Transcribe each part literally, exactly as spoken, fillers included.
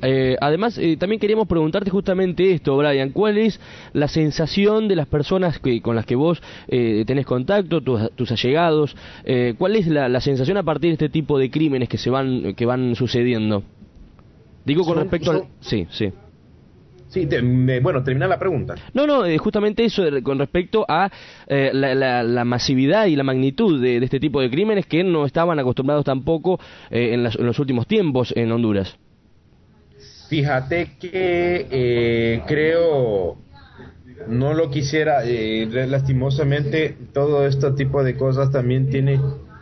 Eh, además, eh, también queríamos preguntarte justamente esto, Brian, ¿cuál es la sensación de las personas que, con las que vos eh, tenés contacto, tus, tus allegados? Eh, ¿Cuál es la, la sensación a partir de este tipo de crímenes que se van que van sucediendo? Digo con son, respecto son... al... Sí, sí. Sí, te, me, bueno, termina la pregunta. No, no, eh, justamente eso eh, con respecto a eh, la, la, la masividad y la magnitud de, de este tipo de crímenes que no estaban acostumbrados tampoco eh, en, las, en los últimos tiempos en Honduras. Fíjate que eh, creo, no lo quisiera, eh, lastimosamente todo este tipo de cosas también tiene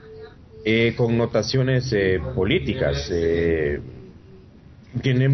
eh, connotaciones eh, políticas. Eh, tiene,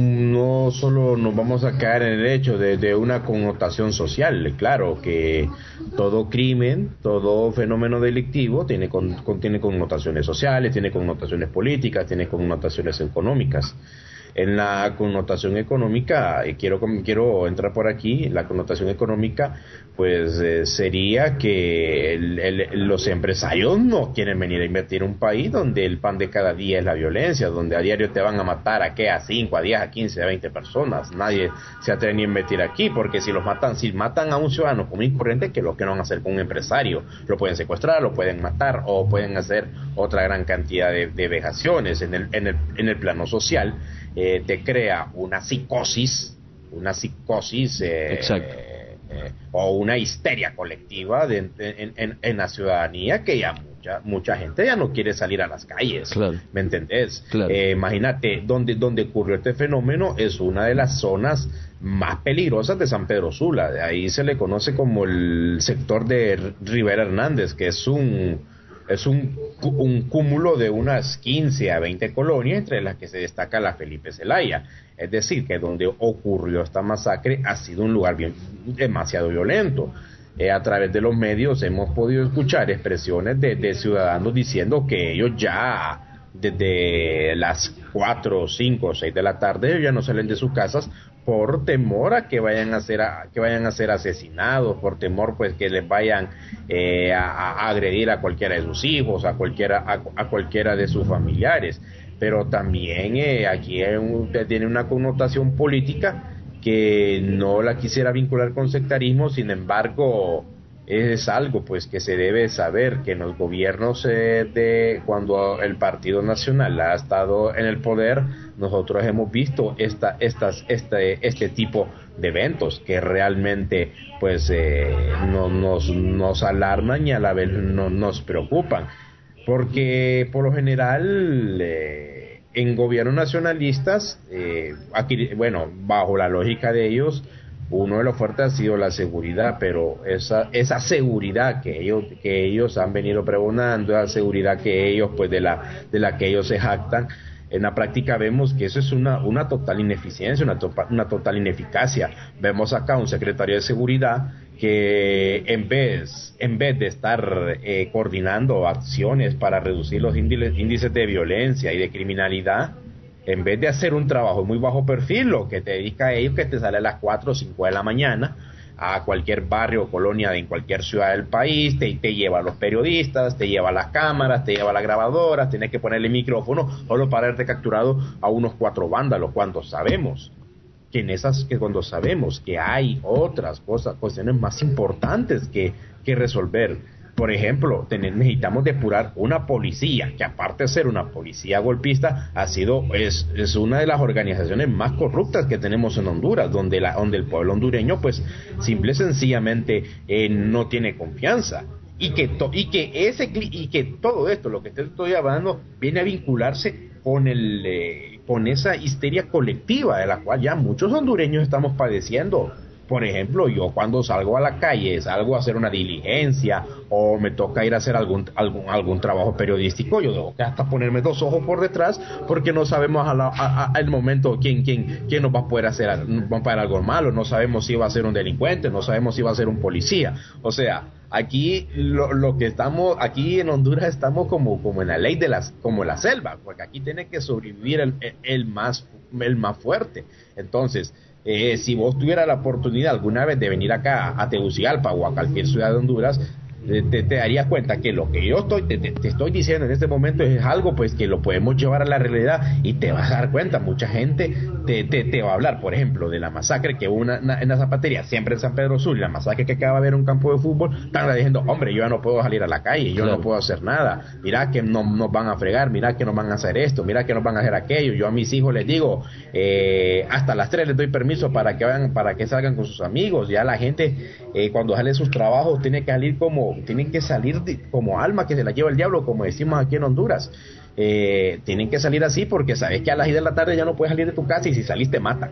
no solo nos vamos a caer en el hecho de, de una connotación social. Claro que todo crimen, todo fenómeno delictivo tiene, con, con, tiene connotaciones sociales, tiene connotaciones políticas, tiene connotaciones económicas. En la connotación económica, eh, quiero quiero entrar por aquí, la connotación económica, pues eh, sería que el, el, los empresarios no quieren venir a invertir en un país donde el pan de cada día es la violencia, donde a diario te van a matar a qué, a cinco, a diez, a quince, a veinte personas. Nadie se atreve ni a invertir aquí, porque si los matan, si matan a un ciudadano común y corriente, ¿qué es lo que no van a hacer con un empresario? Lo pueden secuestrar, lo pueden matar, o pueden hacer otra gran cantidad de, de vejaciones en el, en el, en el plano social. Eh, te crea una psicosis, una psicosis eh, eh, o una histeria colectiva de, en, en, en la ciudadanía que ya mucha mucha gente ya no quiere salir a las calles, claro. ¿Me entendés? Claro. Eh, imagínate, donde, donde ocurrió este fenómeno es una de las zonas más peligrosas de San Pedro Sula, de ahí se le conoce como el sector de Rivera Hernández, que es un Es un, un cúmulo de unas quince a veinte colonias, entre las que se destaca la Felipe Zelaya. Es decir, que donde ocurrió esta masacre ha sido un lugar bien, demasiado violento. Eh, a través de los medios hemos podido escuchar expresiones de, de ciudadanos diciendo que ellos ya desde las cuatro, cinco, seis de la tarde ellos ya no salen de sus casas por temor a que vayan a ser a, que vayan a ser asesinados, por temor pues que les vayan eh, a, a agredir a cualquiera de sus hijos, a cualquiera a, a cualquiera de sus familiares. Pero también eh, aquí un, tiene una connotación política que no la quisiera vincular con sectarismo, sin embargo es algo pues que se debe saber, que en los gobiernos eh, de cuando el Partido Nacional ha estado en el poder, nosotros hemos visto esta estas este este tipo de eventos que realmente pues eh, no, nos nos alarman y a la vez no, nos preocupan, porque por lo general eh, en gobiernos nacionalistas eh, aquí, bueno, bajo la lógica de ellos, uno de los fuertes ha sido la seguridad, pero esa esa seguridad que ellos que ellos han venido pregonando, esa seguridad que ellos pues de la de la que ellos se jactan, en la práctica vemos que eso es una una total ineficiencia, una, to, una total ineficacia. Vemos acá un secretario de seguridad que en vez en vez de estar eh, coordinando acciones para reducir los índices de violencia y de criminalidad, en vez de hacer un trabajo muy bajo perfil, lo que te dedica a ellos, que te sale a las cuatro o cinco de la mañana a cualquier barrio o colonia en cualquier ciudad del país, te, te lleva a los periodistas, te lleva a las cámaras, te lleva a las grabadoras, tienes que ponerle micrófono solo para haberte capturado a unos cuatro vándalos, cuando sabemos que en esas, que cuando sabemos que hay otras cosas, cuestiones más importantes que, que resolver. Por ejemplo, tener, necesitamos depurar una policía, que aparte de ser una policía golpista, ha sido, es, es una de las organizaciones más corruptas que tenemos en Honduras, donde la, donde el pueblo hondureño, pues, simple y sencillamente, eh, no tiene confianza. Y que, to, y que ese, y que todo esto, lo que te estoy hablando, viene a vincularse con el, eh, con esa histeria colectiva, de la cual ya muchos hondureños estamos padeciendo. Por ejemplo, yo cuando salgo a la calle, salgo a hacer una diligencia o me toca ir a hacer algún algún algún trabajo periodístico, yo tengo que hasta ponerme dos ojos por detrás, porque no sabemos a la, a, a, al momento quién quién quién nos va a poder hacer, va a hacer algo malo, no sabemos si va a ser un delincuente, no sabemos si va a ser un policía. O sea, aquí lo, lo que estamos aquí en Honduras estamos como como en la ley de las como la selva, porque aquí tiene que sobrevivir el, el más el más fuerte. Entonces, Eh, si vos tuvieras la oportunidad alguna vez de venir acá a Tegucigalpa o a cualquier ciudad de Honduras, te, te darías cuenta que lo que yo estoy te, te, te estoy diciendo en este momento es algo pues que lo podemos llevar a la realidad, y te vas a dar cuenta, mucha gente te, te, te va a hablar, por ejemplo, de la masacre que hubo una, una, en la zapatería, siempre en San Pedro Sur, y la masacre que acaba de haber en un campo de fútbol. Están diciendo, hombre, yo ya no puedo salir a la calle, yo claro. no puedo hacer nada, mira que no, nos van a fregar, mira que nos van a hacer esto, mira que nos van a hacer aquello. Yo a mis hijos les digo, eh, hasta las tres les doy permiso para que vayan, para que salgan con sus amigos. Ya la gente eh, cuando sale de sus trabajos tiene que salir como tienen que salir de, como alma que se la lleva el diablo, como decimos aquí en Honduras. Eh, tienen que salir así porque sabes que a las seis de la tarde ya no puedes salir de tu casa, y si salís te matan.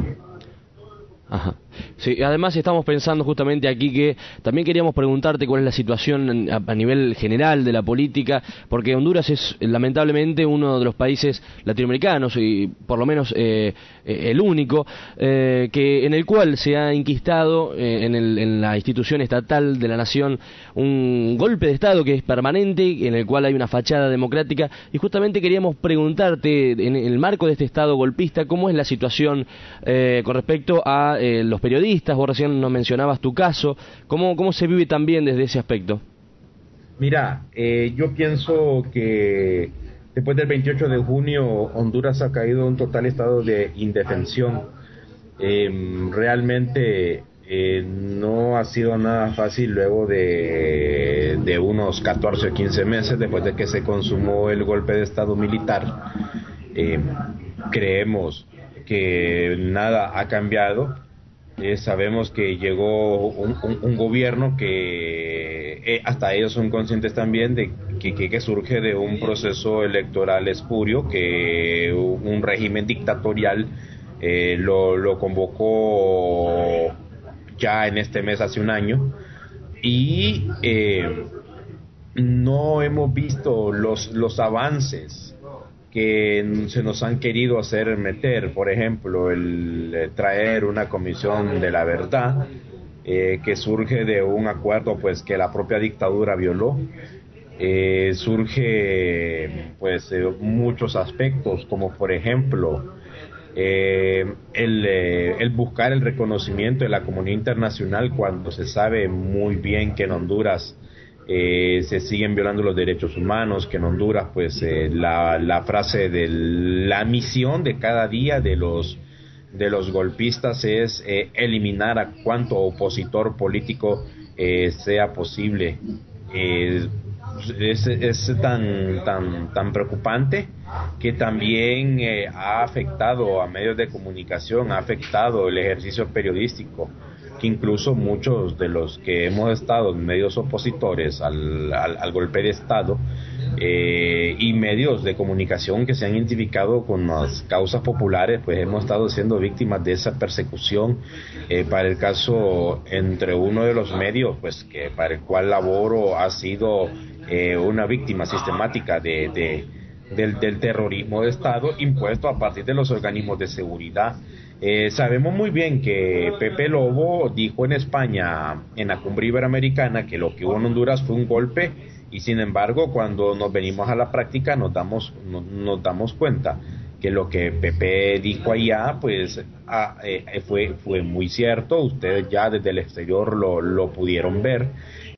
Ajá. Sí, además estamos pensando justamente aquí que también queríamos preguntarte cuál es la situación a, a nivel general de la política, porque Honduras es lamentablemente uno de los países latinoamericanos, y por lo menos eh, eh, el único, eh, que en el cual se ha inquistado eh, en, el, en la institución estatal de la nación un golpe de Estado que es permanente, en el cual hay una fachada democrática, y justamente queríamos preguntarte, en el marco de este Estado golpista, cómo es la situación eh, con respecto a Eh, los periodistas. Vos recién nos mencionabas tu caso, ¿cómo, cómo se vive también desde ese aspecto? Mira, eh, yo pienso que después del veintiocho de junio Honduras ha caído en un total estado de indefensión. Eh, realmente eh, no ha sido nada fácil luego de, de unos catorce o quince meses después de que se consumó el golpe de estado militar. Eh, creemos que nada ha cambiado. Eh, sabemos que llegó un, un, un gobierno que eh, hasta ellos son conscientes también de que, que, que surge de un proceso electoral espurio, que un régimen dictatorial eh, lo, lo convocó ya en este mes hace un año, y eh, no hemos visto los, los avances que se nos han querido hacer meter. Por ejemplo, el, el traer una comisión de la verdad eh, que surge de un acuerdo pues que la propia dictadura violó. Eh, surge pues eh, muchos aspectos, como por ejemplo eh, el, eh, el buscar el reconocimiento de la comunidad internacional, cuando se sabe muy bien que en Honduras Eh, se siguen violando los derechos humanos, que en Honduras pues eh, la, la frase de la misión de cada día de los de los golpistas es eh, eliminar a cuanto opositor político eh, sea posible. Eh, es, es tan tan tan preocupante que también eh, ha afectado a medios de comunicación, ha afectado el ejercicio periodístico, que incluso muchos de los que hemos estado en medios opositores al, al, al golpe de Estado eh, y medios de comunicación que se han identificado con las causas populares, pues hemos estado siendo víctimas de esa persecución. Eh, para el caso, entre uno de los medios pues que para el cual laboro ha sido eh, una víctima sistemática de, de del, del terrorismo de Estado impuesto a partir de los organismos de seguridad. Eh, sabemos muy bien que Pepe Lobo dijo en España, en la cumbre iberoamericana, que lo que hubo en Honduras fue un golpe, y sin embargo cuando nos venimos a la práctica nos damos no, nos damos cuenta que lo que Pepe dijo allá pues ah, eh, fue fue muy cierto. Ustedes ya desde el exterior lo, lo pudieron ver.